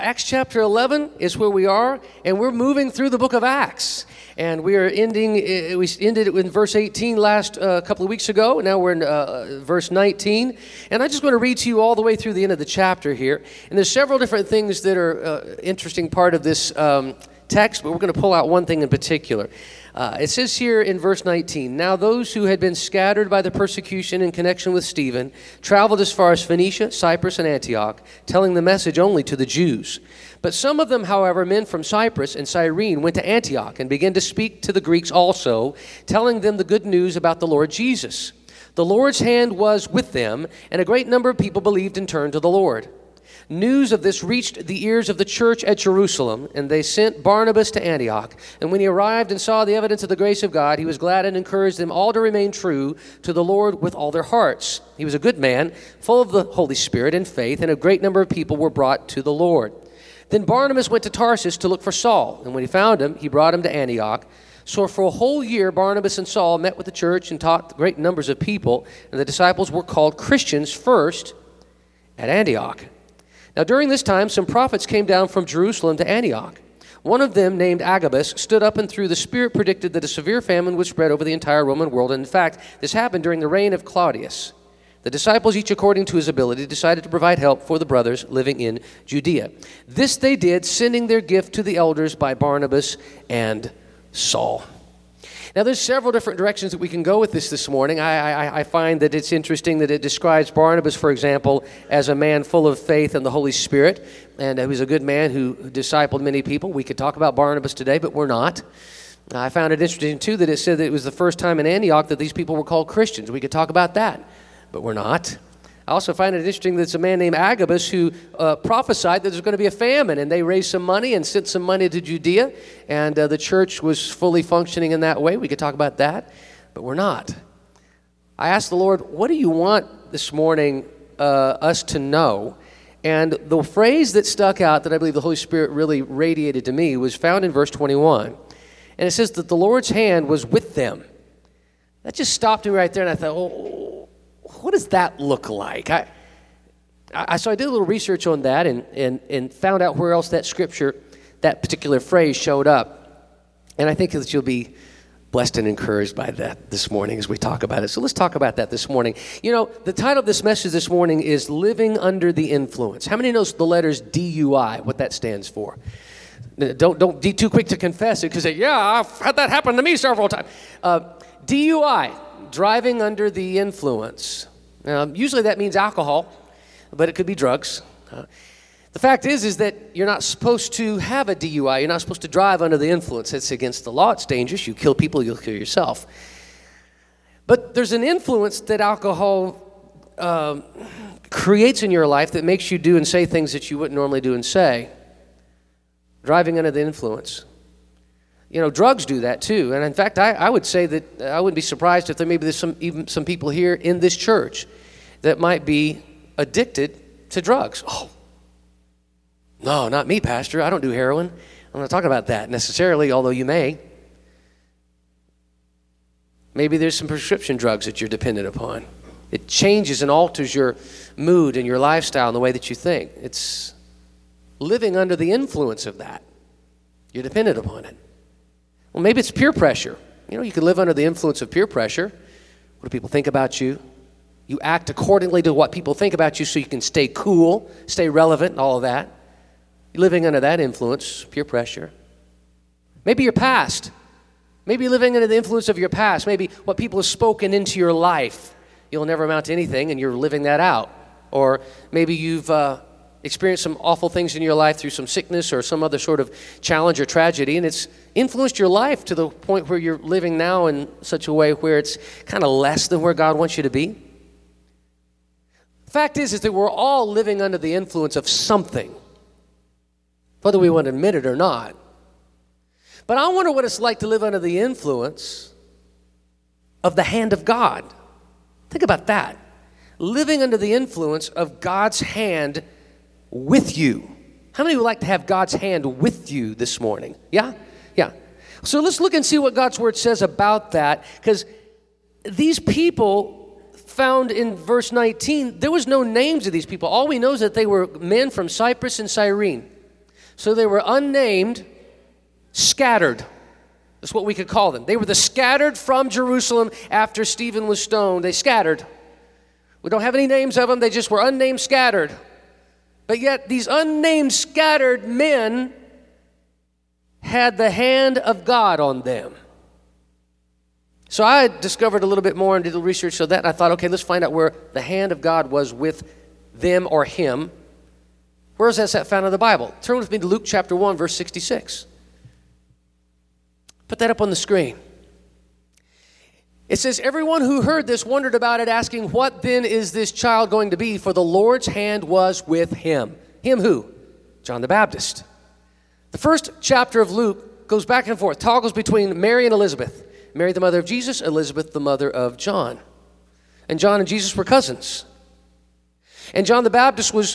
Acts chapter 11 is where we are, and we're moving through the book of Acts. And we ended it in verse 18 last couple of weeks ago. Now we're in verse 19. And I'm just going to read to you all the way through the end of the chapter here. And there's several different things that are interesting part of this text, but we're going to pull out one thing in particular. It says here in verse 19, "Now those who had been scattered by the persecution in connection with Stephen traveled as far as Phoenicia, Cyprus, and Antioch, telling the message only to the Jews. But some of them, however, men from Cyprus and Cyrene, went to Antioch and began to speak to the Greeks also, telling them the good news about the Lord Jesus. The Lord's hand was with them, and a great number of people believed and turned to the Lord. News of this reached the ears of the church at Jerusalem, and they sent Barnabas to Antioch. And when he arrived and saw the evidence of the grace of God, he was glad and encouraged them all to remain true to the Lord with all their hearts. He was a good man, full of the Holy Spirit and faith, and a great number of people were brought to the Lord. Then Barnabas went to Tarsus to look for Saul, and when he found him, he brought him to Antioch. So for a whole year, Barnabas and Saul met with the church and taught great numbers of people, and the disciples were called Christians first at Antioch. Now during this time, some prophets came down from Jerusalem to Antioch. One of them, named Agabus, stood up and through the Spirit predicted that a severe famine would spread over the entire Roman world. And in fact, this happened during the reign of Claudius. The disciples, each according to his ability, decided to provide help for the brothers living in Judea. This they did, sending their gift to the elders by Barnabas and Saul." Now, there's several different directions that we can go with this morning. I find that it's interesting that it describes Barnabas, for example, as a man full of faith and the Holy Spirit, and he was a good man who discipled many people. We could talk about Barnabas today, but we're not. I found it interesting, too, that it said that it was the first time in Antioch that these people were called Christians. We could talk about that, but we're not. I also find it interesting that it's a man named Agabus who prophesied that there's going to be a famine, and they raised some money and sent some money to Judea, and the church was fully functioning in that way. We could talk about that, but we're not. I asked the Lord, what do you want this morning us to know? And the phrase that stuck out that I believe the Holy Spirit really radiated to me was found in verse 21. And it says that the Lord's hand was with them. That just stopped me right there, and I thought, what does that look like? So I did a little research on that and found out where else that scripture, that particular phrase showed up. And I think that you'll be blessed and encouraged by that this morning as we talk about it. So let's talk about that this morning. You know, the title of this message this morning is Living Under the Influence. How many knows the letters DUI, what that stands for? Don't be too quick to confess it because, yeah, I've had that happen to me several times. DUI, driving under the influence. Usually that means alcohol, but it could be drugs. The fact is that you're not supposed to have a DUI. You're not supposed to drive under the influence. It's against the law. It's dangerous. You kill people, you'll kill yourself. But there's an influence that alcohol creates in your life that makes you do and say things that you wouldn't normally do and say. Driving under the influence. You know, drugs do that too. And in fact, I would say that I wouldn't be surprised if there's even some people here in this church that might be addicted to drugs. Oh, no, not me, Pastor. I don't do heroin. I'm not talking about that necessarily, although you may. Maybe there's some prescription drugs that you're dependent upon. It changes and alters your mood and your lifestyle and the way that you think. It's living under the influence of that. You're dependent upon it. Well, maybe it's peer pressure. You know, you can live under the influence of peer pressure. What do people think about you? You act accordingly to what people think about you so you can stay cool, stay relevant, and all of that. You're living under that influence, peer pressure. Maybe your past. Maybe you're living under the influence of your past. Maybe what people have spoken into your life. You'll never amount to anything, and you're living that out. Or maybe you've experienced some awful things in your life through some sickness or some other sort of challenge or tragedy, and it's influenced your life to the point where you're living now in such a way where it's kind of less than where God wants you to be. The fact is that we're all living under the influence of something, whether we want to admit it or not. But I wonder what it's like to live under the influence of the hand of God. Think about that. Living under the influence of God's hand with you. How many would like to have God's hand with you this morning? Yeah? Yeah. So let's look and see what God's word says about that, because these people found in verse 19, there was no names of these people. All we know is that they were men from Cyprus and Cyrene. So they were unnamed, scattered. That's what we could call them. They were the scattered from Jerusalem after Stephen was stoned. They scattered. We don't have any names of them. They just were unnamed, scattered. But yet these unnamed, scattered men had the hand of God on them. So I discovered a little bit more and did a little research on that. And I thought, okay, let's find out where the hand of God was with them or him. Where is that found in the Bible? Turn with me to Luke chapter 1, verse 66. Put that up on the screen. It says, everyone who heard this wondered about it, asking, what then is this child going to be? For the Lord's hand was with him. Him who? John the Baptist. The first chapter of Luke goes back and forth, toggles between Mary and Elizabeth. Mary, the mother of Jesus, Elizabeth, the mother of John. And John and Jesus were cousins. And John the Baptist was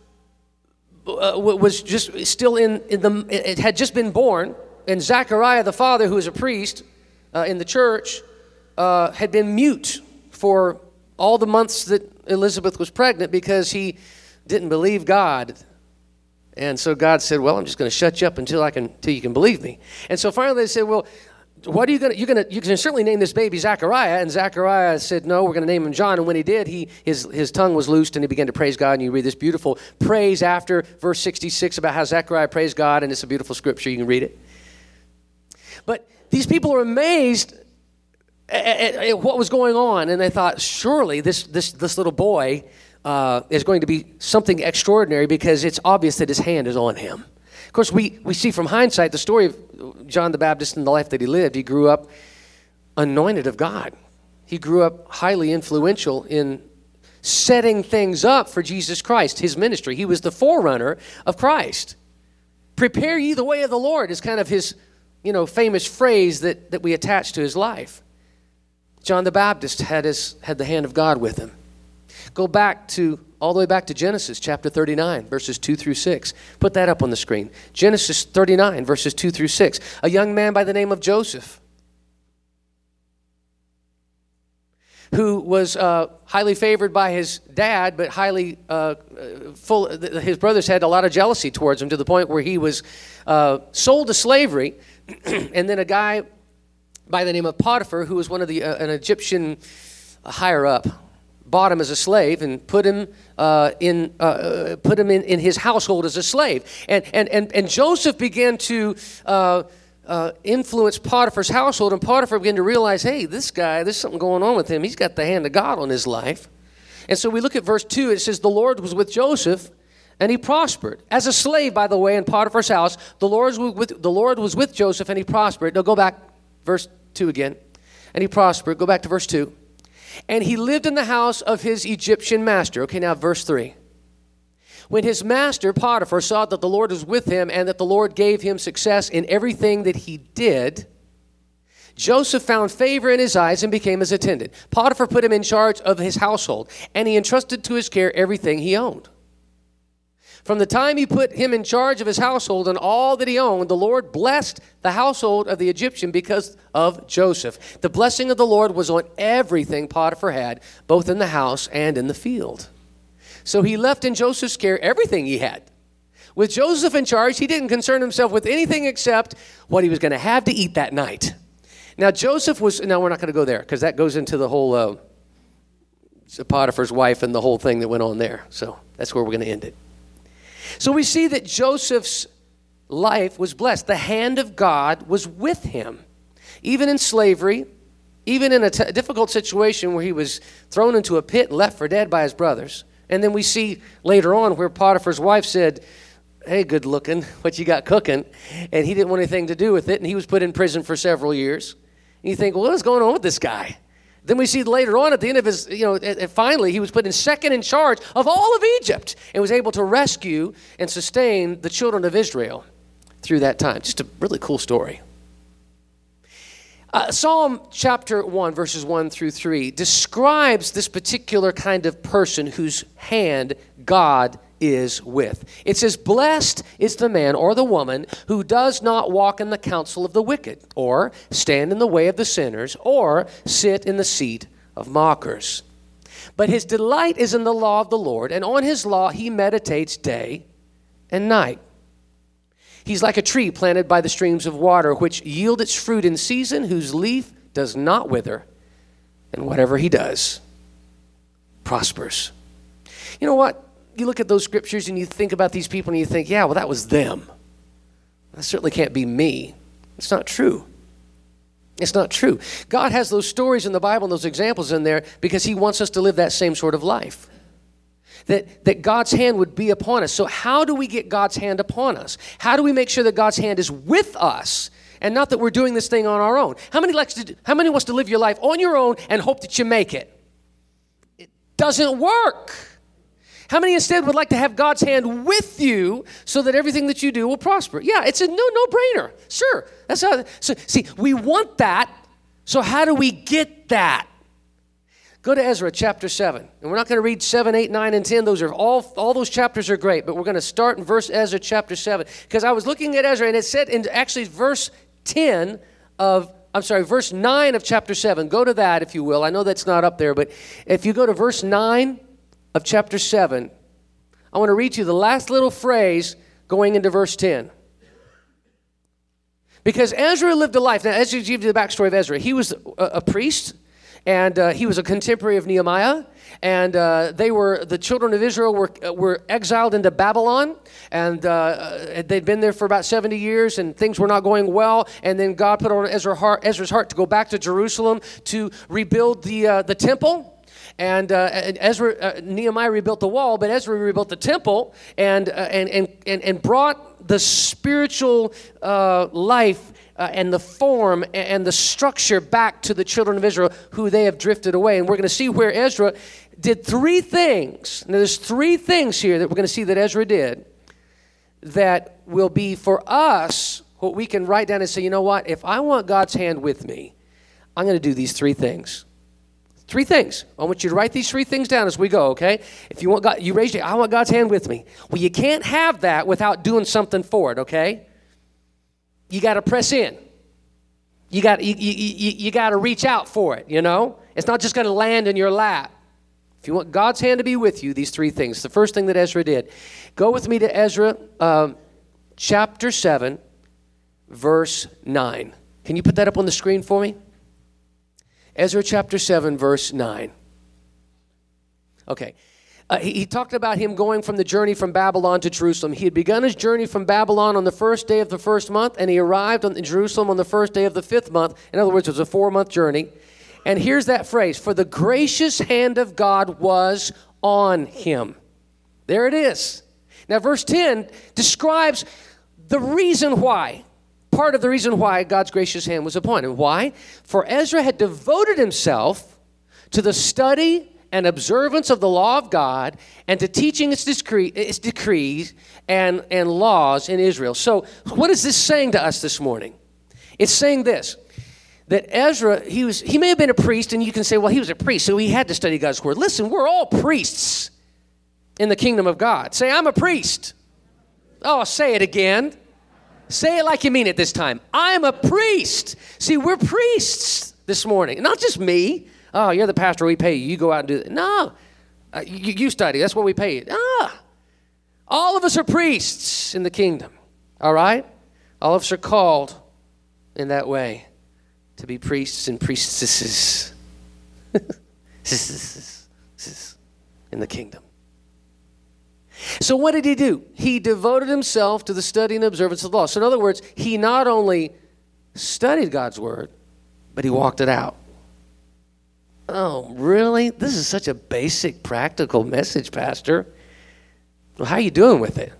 just still it had just been born. And Zechariah, the father, who was a priest in the church, had been mute for all the months that Elizabeth was pregnant because he didn't believe God. And so God said, well, I'm just going to shut you up until you can believe me. And so finally they said, well, what are you going to, you can certainly name this baby Zechariah. And Zechariah said, no, we're going to name him John. And when he did, his tongue was loosed and he began to praise God. And you read this beautiful praise after verse 66 about how Zechariah praised God. And it's a beautiful scripture. You can read it. But these people are amazed at what was going on. And they thought, surely this little boy is going to be something extraordinary because it's obvious that his hand is on him. Of course, we see from hindsight the story of John the Baptist and the life that he lived. He grew up anointed of God. He grew up highly influential in setting things up for Jesus Christ, his ministry. He was the forerunner of Christ. Prepare ye the way of the Lord is kind of his famous phrase that we attach to his life. John the Baptist had the hand of God with him. Go back all the way back to Genesis chapter 39, verses 2 through 6. Put that up on the screen. Genesis 39, verses 2 through 6. A young man by the name of Joseph, who was highly favored by his dad, but highly his brothers had a lot of jealousy towards him to the point where he was sold to slavery. And then a guy by the name of Potiphar, who was one of an Egyptian higher up, bought him as a slave and put him in his household as a slave. And Joseph began to influence Potiphar's household, and Potiphar began to realize, hey, this guy, there's something going on with him. He's got the hand of God on his life. And so we look at verse 2. It says, the Lord was with Joseph, and he prospered. As a slave, by the way, in Potiphar's house, the Lord was with Joseph, and he prospered. No, go back, verse 2 again. And he prospered. Go back to verse 2. And he lived in the house of his Egyptian master. Okay, now verse 3. When his master, Potiphar, saw that the Lord was with him and that the Lord gave him success in everything that he did, Joseph found favor in his eyes and became his attendant. Potiphar put him in charge of his household, and he entrusted to his care everything he owned. From the time he put him in charge of his household and all that he owned, the Lord blessed the household of the Egyptian because of Joseph. The blessing of the Lord was on everything Potiphar had, both in the house and in the field. So he left in Joseph's care everything he had. With Joseph in charge, he didn't concern himself with anything except what he was going to have to eat that night. Now Joseph was, we're not going to go there because that goes into the whole Potiphar's wife and the whole thing that went on there. So that's where we're going to end it. So we see that Joseph's life was blessed. The hand of God was with him. Even in slavery, even in a difficult situation where he was thrown into a pit and left for dead by his brothers. And then we see later on where Potiphar's wife said, hey, good looking, what you got cooking? And he didn't want anything to do with it, and he was put in prison for several years. And you think, well, what is going on with this guy? Then we see later on at the end of his, finally he was put in second in charge of all of Egypt and was able to rescue and sustain the children of Israel through that time. Just a really cool story. Psalm chapter 1, verses 1 through 3 describes this particular kind of person whose hand God is with. It says, blessed is the man or the woman who does not walk in the counsel of the wicked, or stand in the way of the sinners, or sit in the seat of mockers. But his delight is in the law of the Lord, and on his law he meditates day and night. He's like a tree planted by the streams of water, which yield its fruit in season, whose leaf does not wither, and whatever he does prospers. You know what? You look at those scriptures and you think about these people and you think, yeah, well, that was them. That certainly can't be me. It's not true. It's not true. God has those stories in the Bible and those examples in there because he wants us to live that same sort of life. That God's hand would be upon us. So how do we get God's hand upon us? How do we make sure that God's hand is with us and not that we're doing this thing on our own? How many wants to live your life on your own and hope that you make it? It doesn't work. How many instead would like to have God's hand with you so that everything that you do will prosper? Yeah, it's a no-brainer. Sure. That's how. So, see, we want that. So how do we get that? Go to Ezra chapter 7. And we're not going to read 7, 8, 9, and 10. Those are all those chapters are great. But we're going to start in Ezra chapter 7. Because I was looking at Ezra and it said in actually verse 9 of chapter 7. Go to that if you will. I know that's not up there. But if you go to verse 9 of chapter 7, I want to read you the last little phrase going into verse 10. Because Ezra lived a life. Now, as you give you the backstory of Ezra, he was a priest, and he was a contemporary of Nehemiah, and the children of Israel were exiled into Babylon, and they'd been there for about 70 years, and things were not going well, and then God put on Ezra's heart to go back to Jerusalem to rebuild the temple. And Nehemiah rebuilt the wall, but Ezra rebuilt the temple and brought the spiritual life and the form and the structure back to the children of Israel who they have drifted away. And we're going to see where Ezra did three things. Now, there's three things here that we're going to see that Ezra did that will be for us what we can write down and say, you know what? If I want God's hand with me, I'm going to do these three things. Three things. I want you to write these three things down as we go, okay? If you want God, you raise your, I want God's hand with me. Well, you can't have that without doing something for it, okay? You got to press in. You got to reach out for it, you know? It's not just going to land in your lap. If you want God's hand to be with you, these three things. The first thing that Ezra did. Go with me to Ezra chapter 7, verse 9. Can you put that up on the screen for me? Ezra chapter 7, verse 9. Okay. He talked about him going from the journey from Babylon to Jerusalem. He had begun his journey from Babylon on the first day of the first month, and he arrived in Jerusalem on the first day of the fifth month. In other words, it was a 4-month journey. And here's that phrase, for the gracious hand of God was on him. There it is. Now, verse 10 describes the reason why. Part of the reason why God's gracious hand was upon him. Why? For Ezra had devoted himself to the study and observance of the law of God and to teaching its decrees and laws in Israel. So what is this saying to us this morning? It's saying this, that Ezra, he may have been a priest, and you can say, well, he was a priest, so he had to study God's word. Listen, we're all priests in the kingdom of God. Say, I'm a priest. Oh, say it again. Say it like you mean it this time. I'm a priest. See, we're priests this morning. Not just me. Oh, you're the pastor, we pay you. You go out and do that. No. You study. That's what we pay you. All of us are priests in the kingdom. All right? All of us are called in that way to be priests and priestesses in the kingdom. So what did he do? He devoted himself to the study and observance of the law. So in other words, he not only studied God's word, but he walked it out. Oh, really? This is such a basic, practical message, Pastor. Well, how are you doing with it?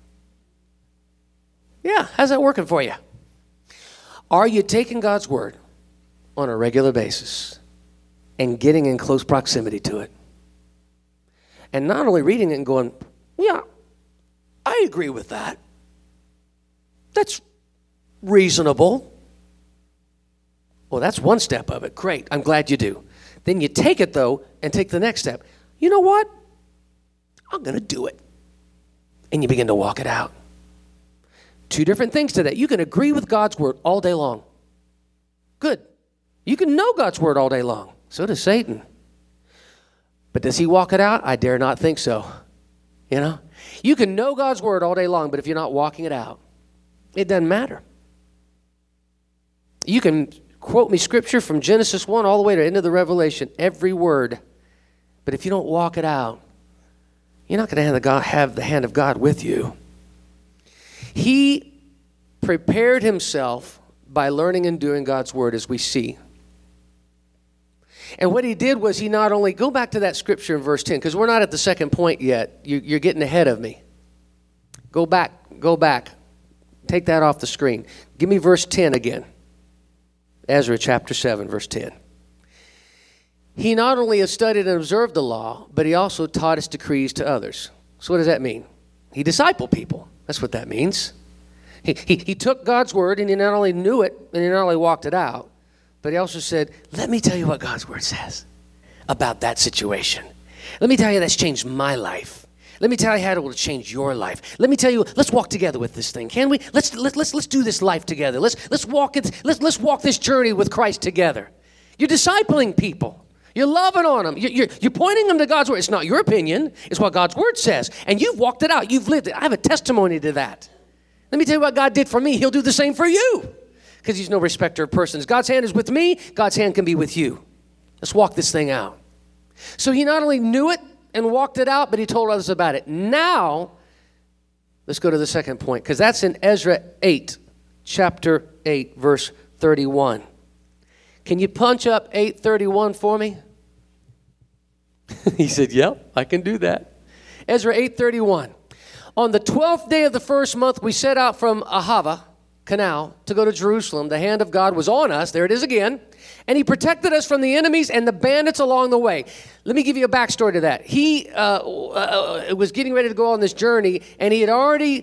Yeah, how's that working for you? Are you taking God's word on a regular basis and getting in close proximity to it? And not only reading it and going, yeah, I agree with that. That's reasonable. Well, that's one step of it. Great. I'm glad you do. Then you take it, though, and take the next step. You know what? I'm going to do it. And you begin to walk it out. Two different things to that. You can agree with God's word all day long. Good. You can know God's word all day long. So does Satan. But does he walk it out? I dare not think so. You know? You can know God's word all day long, but if you're not walking it out, It doesn't matter. You can quote me scripture from Genesis 1 all the way to the end of the Revelation, every word. But if you don't walk it out, you're not going to have the hand of God with you. He prepared himself by learning and doing God's word, as we see. And what he did was he not only, go back to that scripture in verse 10, because we're not at the second point yet. You're getting ahead of me. Go back. Take that off the screen. Give me verse 10 again. Ezra chapter 7, verse 10. He not only has studied and observed the law, but he also taught his decrees to others. So what does that mean? He discipled people. That's what that means. He took God's word, and he not only knew it, and he not only walked it out, but he also said, let me tell you what God's word says about that situation. Let me tell you that's changed my life. Let me tell you how it will change your life. Let me tell you, let's walk together with this thing, can we? Let's do this life together. Let's walk this journey with Christ together. You're discipling people. You're loving on them. You're pointing them to God's word. It's not your opinion. It's what God's word says. And you've walked it out. You've lived it. I have a testimony to that. Let me tell you what God did for me. He'll do the same for you. Because he's no respecter of persons. God's hand is with me. God's hand can be with you. Let's walk this thing out. So he not only knew it and walked it out, but he told others about it. Now, let's go to the second point. Because that's in Ezra 8, chapter 8, verse 31. Can you punch up 8:31 for me? He said, yep, I can do that. Ezra 8:31. On the 12th day of the first month, we set out from Ahava Canal to go to Jerusalem. The hand of God was on us. There it is again. And he protected us from the enemies and the bandits along the way. Let me give you a backstory to that. He was getting ready to go on this journey, and he had already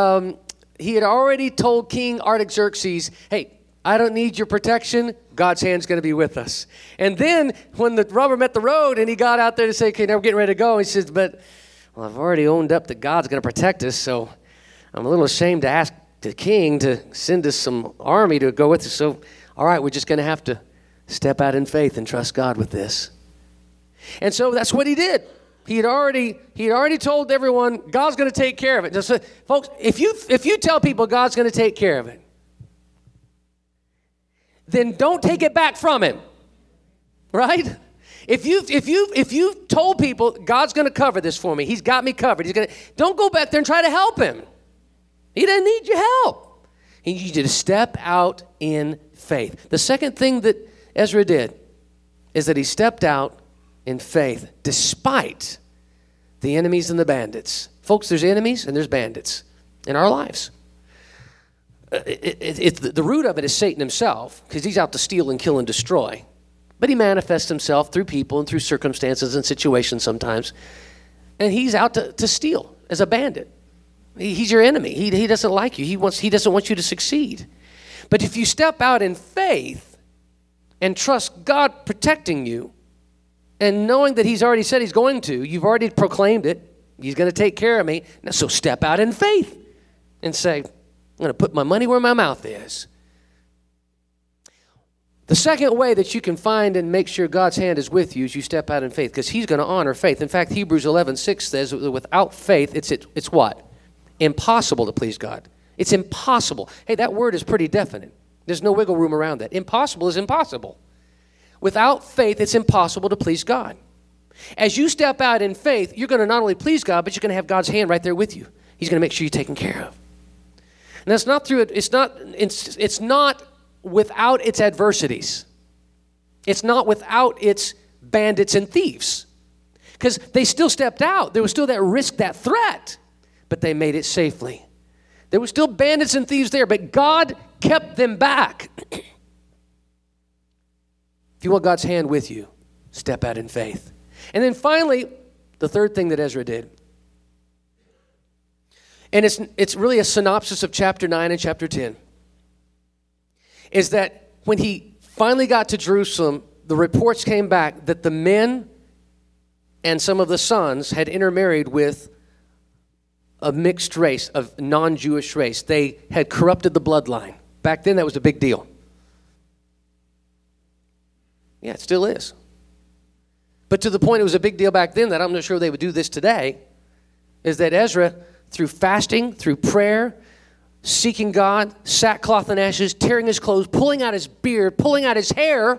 told King Artaxerxes, hey, I don't need your protection. God's hand's going to be with us. And then when the rubber met the road and he got out there to say, okay, now we're getting ready to go, he says, but well, I've already owned up that God's going to protect us, so I'm a little ashamed to ask the king to send us some army to go with us. So, all right, we're just going to have to step out in faith and trust God with this. And so that's what he did. He had already told everyone, God's going to take care of it. Just, folks, if you tell people God's going to take care of it, then don't take it back from him, right? If you told people God's going to cover this for me, he's got me covered. Don't go back there and try to help him. He doesn't need your help. He needs you to step out in faith. The second thing that Ezra did is that he stepped out in faith despite the enemies and the bandits. Folks, there's enemies and there's bandits in our lives. The root of it is Satan himself, because he's out to steal and kill and destroy. But he manifests himself through people and through circumstances and situations sometimes. And he's out to steal as a bandit. He's your enemy. He doesn't like you. He doesn't want you to succeed. But if you step out in faith and trust God protecting you and knowing that he's already said he's going to, you've already proclaimed it, he's going to take care of me. Now, so step out in faith and say, I'm going to put my money where my mouth is. The second way that you can find and make sure God's hand is with you is you step out in faith, because he's going to honor faith. In fact, Hebrews 11:6 says that without faith, it's what? Impossible to please God. It's impossible. Hey, that word is pretty definite. There's no wiggle room around that. Impossible is impossible. Without faith, it's impossible to please God. As you step out in faith, you're going to not only please God, but you're going to have God's hand right there with you. He's going to make sure you're taken care of. And that's not through it. It's not without its adversities. It's not without its bandits and thieves. Because they still stepped out. There was still that risk, that threat. But they made it safely. There were still bandits and thieves there, but God kept them back. If you want God's hand with you, step out in faith. And then finally, the third thing that Ezra did, and it's really a synopsis of chapter 9 and chapter 10, is that when he finally got to Jerusalem, the reports came back that the men and some of the sons had intermarried with a mixed race, of non-Jewish race. They had corrupted the bloodline. Back then, that was a big deal. Yeah, it still is. But to the point it was a big deal back then that I'm not sure they would do this today, is that Ezra, through fasting, through prayer, seeking God, sackcloth and ashes, tearing his clothes, pulling out his beard, pulling out his hair,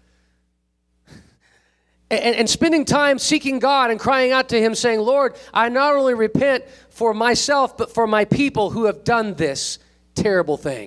and spending time seeking God and crying out to him saying, Lord, I not only repent for myself, but for my people who have done this terrible thing.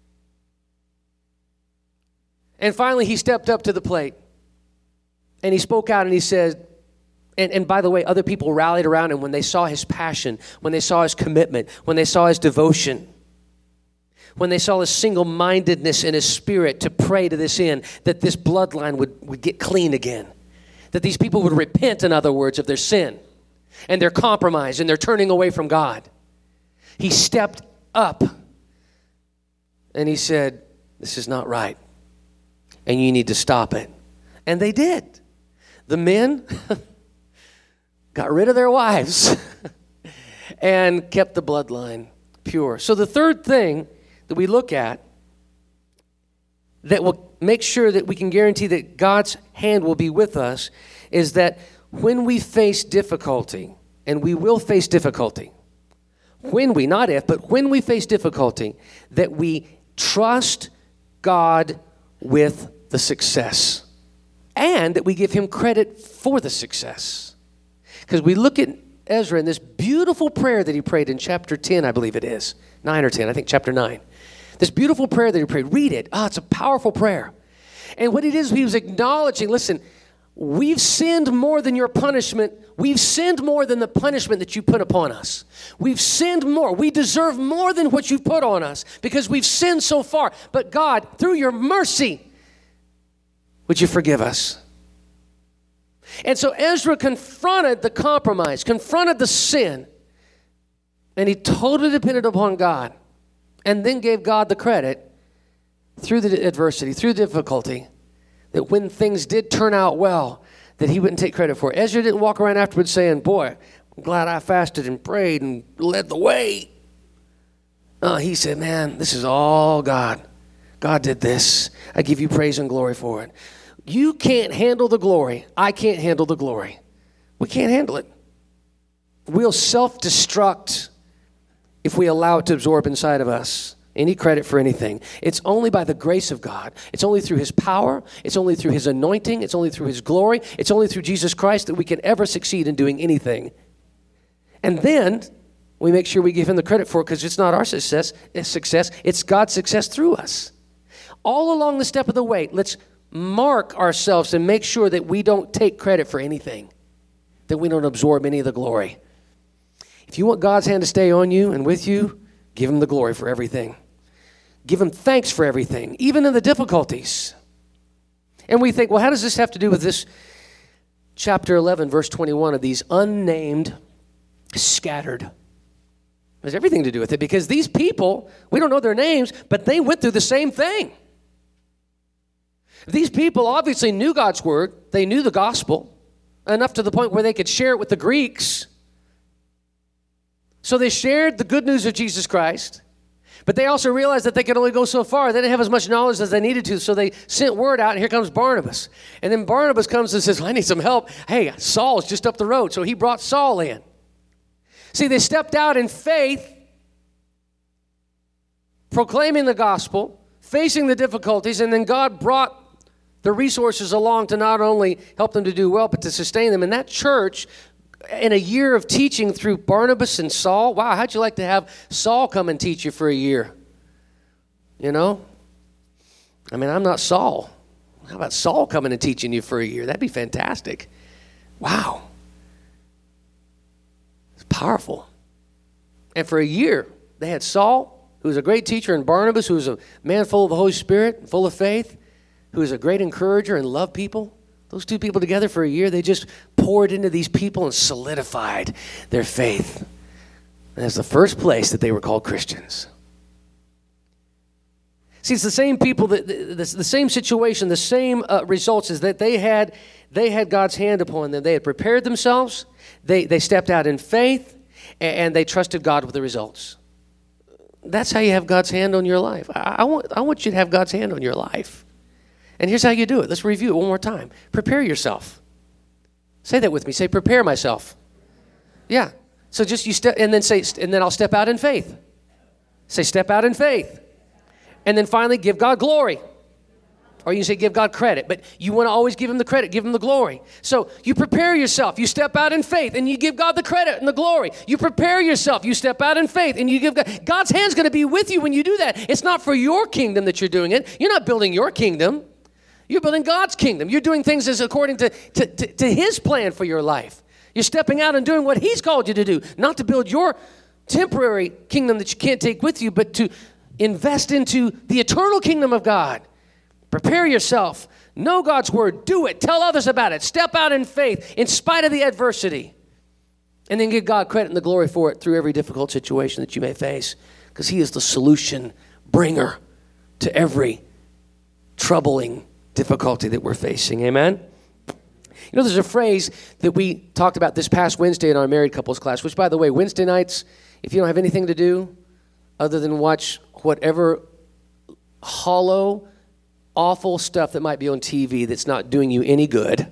And finally, he stepped up to the plate and he spoke out and he said, and by the way, other people rallied around him when they saw his passion, when they saw his commitment, when they saw his devotion, when they saw his single-mindedness in his spirit to pray to this end, that this bloodline would get clean again. That these people would repent, in other words, of their sin and their compromise and their turning away from God. He stepped up and he said, this is not right and you need to stop it. And they did. The men got rid of their wives and kept the bloodline pure. So the third thing that we look at that will make sure that we can guarantee that God's hand will be with us is that when we face difficulty, and we will face difficulty, when we, not if, but when we face difficulty, that we trust God with the success and that we give him credit for the success. Because we look at Ezra in this beautiful prayer that he prayed in chapter 10, I believe it is, 9 or 10, I think chapter 9. This beautiful prayer that he prayed, read it. It's a powerful prayer. And what it is, he was acknowledging, listen, we've sinned more than your punishment. We've sinned more than the punishment that you put upon us. We've sinned more. We deserve more than what you've put on us because we've sinned so far. But God, through your mercy, would you forgive us? And so Ezra confronted the compromise, confronted the sin, and he totally depended upon God. And then gave God the credit through the adversity, through the difficulty, that when things did turn out well, that he wouldn't take credit for it. Ezra didn't walk around afterwards saying, boy, I'm glad I fasted and prayed and led the way. He said, man, this is all God. God did this. I give you praise and glory for it. You can't handle the glory. I can't handle the glory. We can't handle it. We'll self-destruct if we allow it to absorb inside of us any credit for anything. It's only by the grace of God. It's only through his power. It's only through his anointing. It's only through his glory. It's only through Jesus Christ that we can ever succeed in doing anything. And then we make sure we give him the credit for it because it's not our success. It's God's success through us. All along the step of the way, let's mark ourselves and make sure that we don't take credit for anything, that we don't absorb any of the glory. If you want God's hand to stay on you and with you, give him the glory for everything. Give him thanks for everything, even in the difficulties. And we think, well, how does this have to do with this chapter 11, verse 21 of these unnamed, scattered? It has everything to do with it because these people, we don't know their names, but they went through the same thing. These people obviously knew God's word. They knew the gospel enough to the point where they could share it with the Greeks. So they shared the good news of Jesus Christ, but they also realized that they could only go so far. They didn't have as much knowledge as they needed to, so they sent word out, and here comes Barnabas. And then Barnabas comes and says, I need some help. Hey, Saul's just up the road, so he brought Saul in. See, they stepped out in faith, proclaiming the gospel, facing the difficulties, and then God brought the resources along to not only help them to do well, but to sustain them. And that church, in a year of teaching through Barnabas and Saul, wow, how'd you like to have Saul come and teach you for a year? You know? I mean, I'm not Saul. How about Saul coming and teaching you for a year? That'd be fantastic. Wow. It's powerful. And for a year, they had Saul, who was a great teacher, and Barnabas, who was a man full of the Holy Spirit, full of faith, who was a great encourager and loved people. Those two people together for a year, they just poured into these people and solidified their faith. And that's the first place that they were called Christians. See, it's the same people, the same situation, the same results is that they had God's hand upon them. They had prepared themselves. They stepped out in faith, and they trusted God with the results. That's how you have God's hand on your life. I want you to have God's hand on your life. And here's how you do it. Let's review it one more time. Prepare yourself. Say that with me. Say, prepare myself. Yeah. So just you step, and then say, and then I'll step out in faith. Say, step out in faith. And then finally, give God glory. Or you can say, give God credit. But you want to always give him the credit, give him the glory. So you prepare yourself. You step out in faith, and you give God the credit and the glory. You prepare yourself. You step out in faith, and you give God. God's hand's going to be with you when you do that. It's not for your kingdom that you're doing it. You're not building your kingdom. You're building God's kingdom. You're doing things as according to his plan for your life. You're stepping out and doing what he's called you to do, not to build your temporary kingdom that you can't take with you, but to invest into the eternal kingdom of God. Prepare yourself. Know God's word. Do it. Tell others about it. Step out in faith in spite of the adversity. And then give God credit and the glory for it through every difficult situation that you may face, because he is the solution bringer to every troubling difficulty that we're facing. Amen? You know, there's a phrase that we talked about this past Wednesday in our married couples class, which, by the way, Wednesday nights, if you don't have anything to do other than watch whatever hollow, awful stuff that might be on TV that's not doing you any good,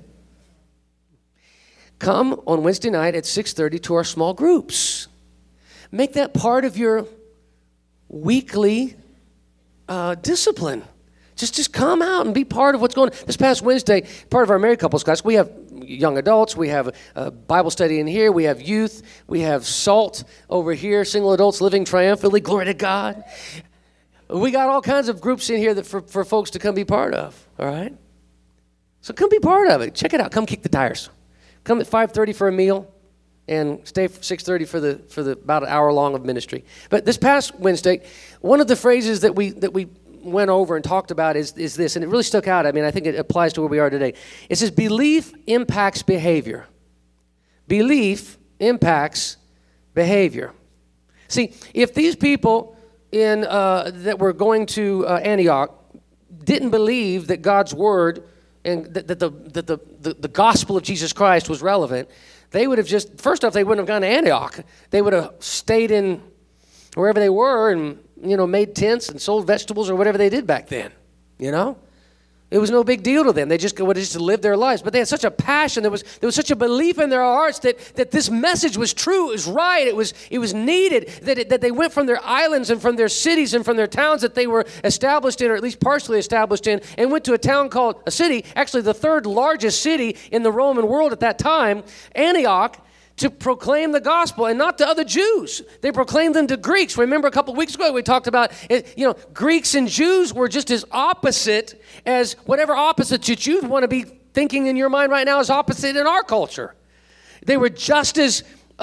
come on Wednesday night at 6:30 to our small groups. Make that part of your weekly discipline. Just come out and be part of what's going on. This past Wednesday, part of our married couples class, we have young adults, we have a Bible study in here, we have youth, we have SALT over here, single adults living triumphantly, glory to God. We got all kinds of groups in here that for folks to come be part of, all right? So come be part of it. Check it out. Come kick the tires. Come at 5:30 for a meal and stay for 6:30 for the about an hour long of ministry. But this past Wednesday, one of the phrases that we went over and talked about is this, and it really stuck out. I mean, I think it applies to where we are today. It says, belief impacts behavior. Belief impacts behavior. See, if these people that were going to Antioch didn't believe that God's word and that the gospel of Jesus Christ was relevant, they would have just, first off, they wouldn't have gone to Antioch. They would have stayed in wherever they were and, made tents and sold vegetables or whatever they did back then, It was no big deal to them. They just would have just lived their lives. But they had such a passion. There was such a belief in their hearts that this message was true. It was right. It was needed. That they went from their islands and from their cities and from their towns that they were established in, or at least partially established in, and went to a town called a city, actually the third largest city in the Roman world at that time, Antioch, to proclaim the gospel, and not to other Jews. They proclaimed them to Greeks. Remember a couple of weeks ago we talked about, Greeks and Jews were just as opposite as whatever opposite that you want to be thinking in your mind right now is opposite in our culture. They were just as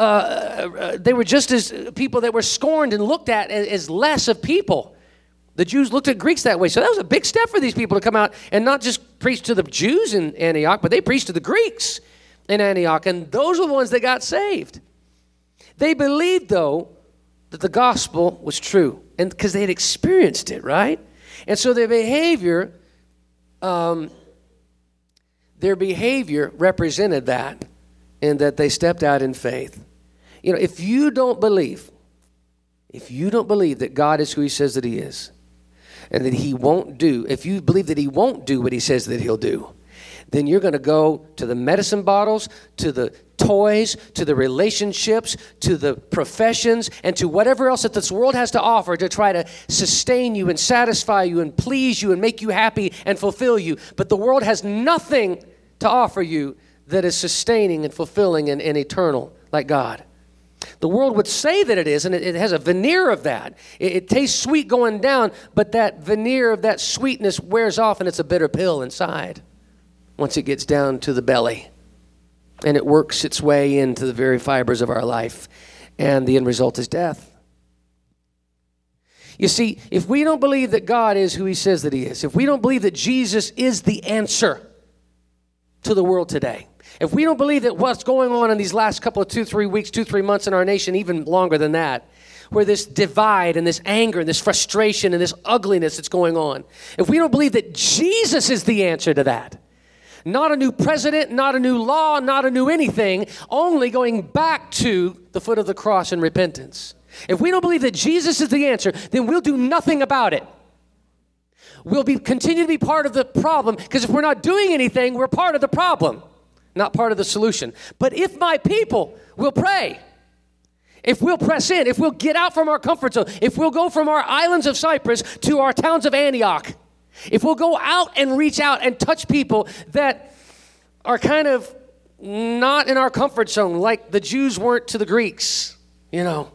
people that were scorned and looked at as less of people. The Jews looked at Greeks that way. So that was a big step for these people to come out and not just preach to the Jews in Antioch, but they preached to the Greeks in Antioch, and those are the ones that got saved. They believed, though, that the gospel was true, and because they had experienced it, right? And so their behavior represented that, in that they stepped out in faith. If you don't believe that God is who he says that he is, and that he won't do, if you believe that he won't do what he says that he'll do, then you're going to go to the medicine bottles, to the toys, to the relationships, to the professions, and to whatever else that this world has to offer to try to sustain you and satisfy you and please you and make you happy and fulfill you. But the world has nothing to offer you that is sustaining and fulfilling and eternal like God. The world would say that it is, and it has a veneer of that. It tastes sweet going down, but that veneer of that sweetness wears off, and it's a bitter pill inside once it gets down to the belly, and it works its way into the very fibers of our life, and the end result is death. You see, if we don't believe that God is who he says that he is, if we don't believe that Jesus is the answer to the world today, if we don't believe that what's going on in these last couple of 2-3 weeks, 2-3 months in our nation, even longer than that, where this divide and this anger and this frustration and this ugliness that's going on, if we don't believe that Jesus is the answer to that, not a new president, not a new law, not a new anything, only going back to the foot of the cross in repentance. If we don't believe that Jesus is the answer, then we'll do nothing about it. We'll continue to be part of the problem, because if we're not doing anything, we're part of the problem, not part of the solution. But if my people will pray If we'll press in, if we'll get out from our comfort zone, if we'll go from our islands of Cyprus to our towns of Antioch, if we'll go out and reach out and touch people that are kind of not in our comfort zone, like the Jews weren't to the Greeks, you know.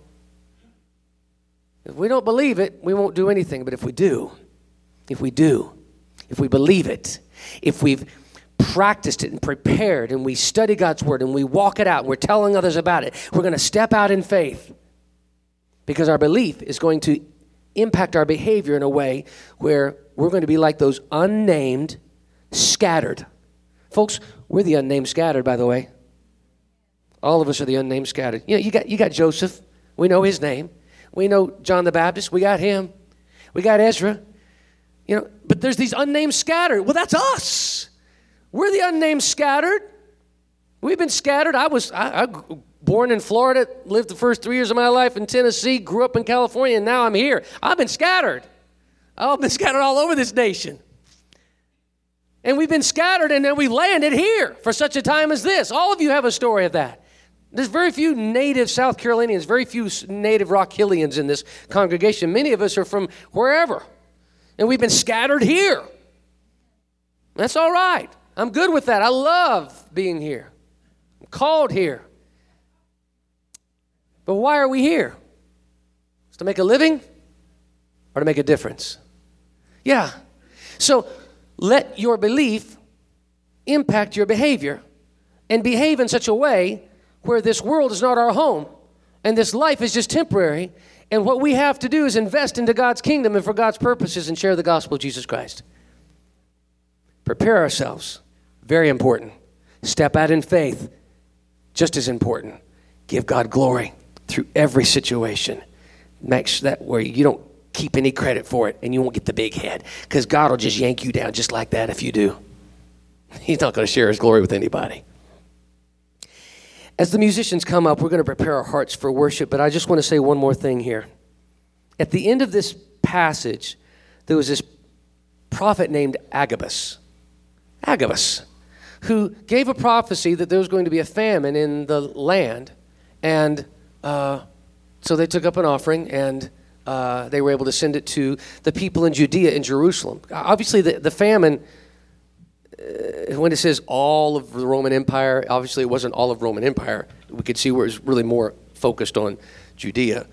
If we don't believe it, we won't do anything. But if we do, if we believe it, if we've practiced it and prepared and we study God's word and we walk it out and we're telling others about it, we're going to step out in faith because our belief is going to impact our behavior in a way where we're going to be like those unnamed scattered. Folks, we're the unnamed scattered, by the way. All of us are the unnamed scattered. You know, you got Joseph. We know his name. We know John the Baptist. We got him. We got Ezra. You know, but there's these unnamed scattered. Well, that's us. We're the unnamed scattered. We've been scattered. I born in Florida, lived the first 3 years of my life in Tennessee, grew up in California, and now I'm here. I've been scattered. I've been scattered all over this nation. And we've been scattered, and then we landed here for such a time as this. All of you have a story of that. There's very few native South Carolinians, very few native Rock Hillians in this congregation. Many of us are from wherever, and we've been scattered here. That's all right. I'm good with that. I love being here. I'm called here. But why are we here? Is to make a living or to make a difference? Yeah. So let your belief impact your behavior and behave in such a way where this world is not our home and this life is just temporary, and what we have to do is invest into God's kingdom and for God's purposes and share the gospel of Jesus Christ. Prepare ourselves. Very important. Step out in faith. Just as important. Give God glory through every situation. Make sure that where you don't keep any credit for it and you won't get the big head, because God will just yank you down just like that if you do. He's not going to share his glory with anybody. As the musicians come up, we're going to prepare our hearts for worship, but I just want to say one more thing here. At the end of this passage, there was this prophet named Agabus, who gave a prophecy that there was going to be a famine in the land, and so they took up an offering, and they were able to send it to the people in Judea and Jerusalem. Obviously, the famine, when it says all of the Roman Empire, obviously it wasn't all of Roman Empire. We could see where it was really more focused on Judea.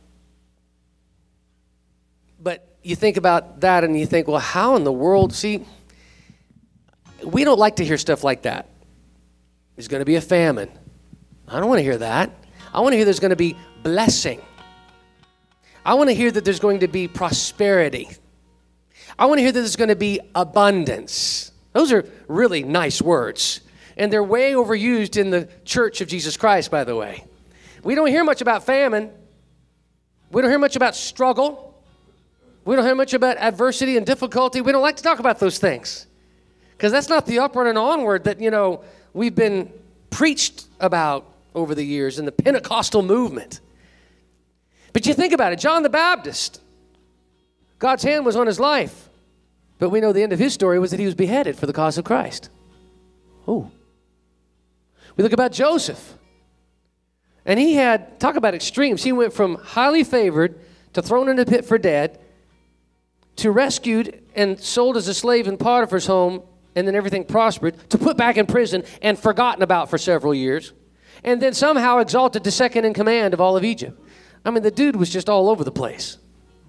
But you think about that and you think, well, how in the world? See, we don't like to hear stuff like that. There's going to be a famine. I don't want to hear that. I want to hear there's going to be blessing. I want to hear that there's going to be prosperity. I want to hear that there's going to be abundance. Those are really nice words. And they're way overused in the Church of Jesus Christ, by the way. We don't hear much about famine. We don't hear much about struggle. We don't hear much about adversity and difficulty. We don't like to talk about those things, because that's not the upward and onward that, we've been preached about over the years in the Pentecostal movement. But you think about it, John the Baptist, God's hand was on his life, but we know the end of his story was that he was beheaded for the cause of Christ. Oh. We look about Joseph, and he had, talk about extremes, he went from highly favored to thrown in a pit for dead to rescued and sold as a slave in Potiphar's home, and then everything prospered, to put back in prison and forgotten about for several years, and then somehow exalted to second in command of all of Egypt. I mean, the dude was just all over the place.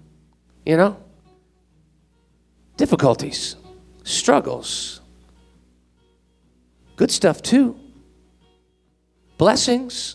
Difficulties, struggles, good stuff too, blessings.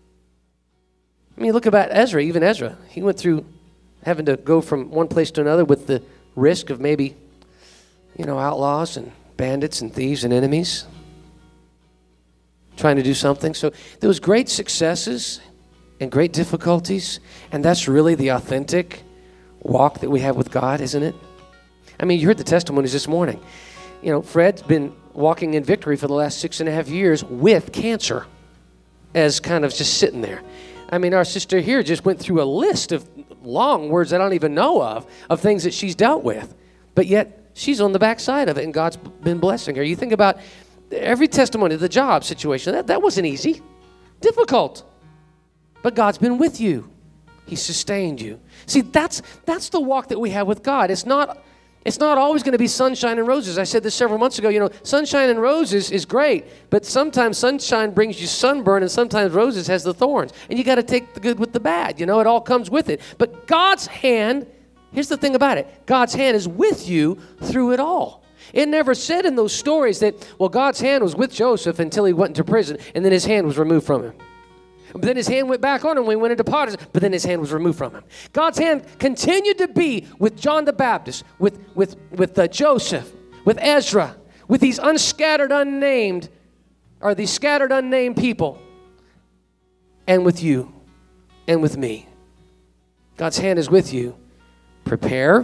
I mean, look about Ezra, even Ezra. He went through having to go from one place to another with the risk of maybe, outlaws and bandits and thieves and enemies trying to do something. So there was great successes and great difficulties, and that's really the authentic walk that we have with God, isn't it? I mean, you heard the testimonies this morning. Fred's been walking in victory for the last 6.5 years with cancer as kind of just sitting there. I mean, our sister here just went through a list of long words I don't even know of things that she's dealt with, but yet she's on the backside of it, and God's been blessing her. You think about every testimony, the job situation, that wasn't easy, difficult. but God's been with you. He sustained you. See, that's the walk that we have with God. It's not always going to be sunshine and roses. I said this several months ago. Sunshine and roses is great, but sometimes sunshine brings you sunburn, and sometimes roses has the thorns. And you got to take the good with the bad. It all comes with it. But God's hand, here's the thing about it. God's hand is with you through it all. It never said in those stories that, God's hand was with Joseph until he went into prison, and then his hand was removed from him. But then his hand went back on him when he went into Potiphar's, but then his hand was removed from him. God's hand continued to be with John the Baptist, with Joseph, with Ezra, with these scattered unnamed people, and with you, and with me. God's hand is with you. Prepare.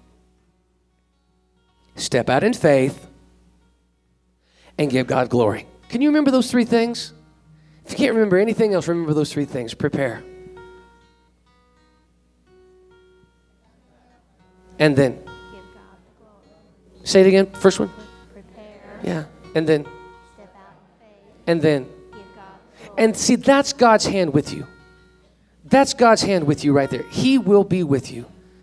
Step out in faith, and give God glory. Can you remember those three things? If you can't remember anything else, remember those three things. Prepare. And then. Give God the glory. Say it again. First one. Prepare. Yeah. And then. Step out in faith. And then. Give God the glory. And see, that's God's hand with you. That's God's hand with you right there. He will be with you.